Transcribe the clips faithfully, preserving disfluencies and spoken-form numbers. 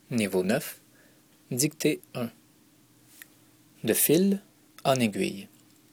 Niveau neuf, dictée un. De fil en aiguille.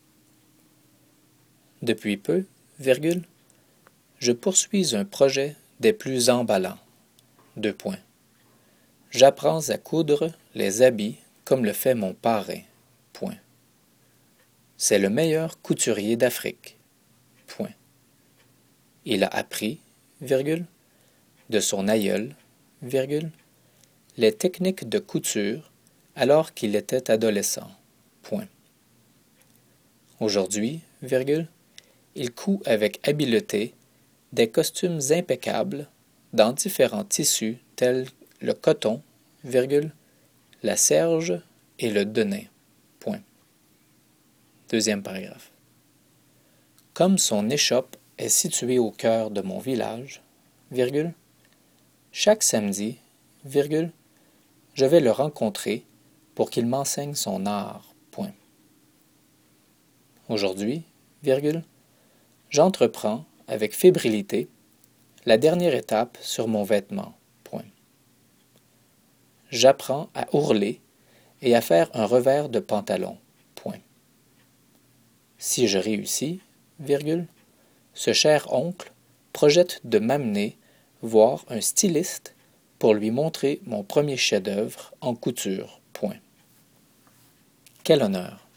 Depuis peu, virgule, je poursuis un projet des plus emballants. Deux points. J'apprends à coudre les habits comme le fait mon parrain. Point. C'est le meilleur couturier d'Afrique. Point. Il a appris, virgule, de son aïeul, virgule, les techniques de couture alors qu'il était adolescent. Point. Aujourd'hui, virgule, il coud avec habileté des costumes impeccables dans différents tissus tels le coton, virgule, la serge et le denain. Point. Deuxième paragraphe. Comme son échoppe est située au cœur de mon village, virgule, chaque samedi, virgule, je vais le rencontrer pour qu'il m'enseigne son art. Point. Aujourd'hui, virgule, j'entreprends avec fébrilité la dernière étape sur mon vêtement. Point. J'apprends à ourler et à faire un revers de pantalon. Point. Si je réussis, virgule, ce cher oncle projette de m'amener voir un styliste pour lui montrer mon premier chef-d'œuvre en couture. Point. Quel honneur!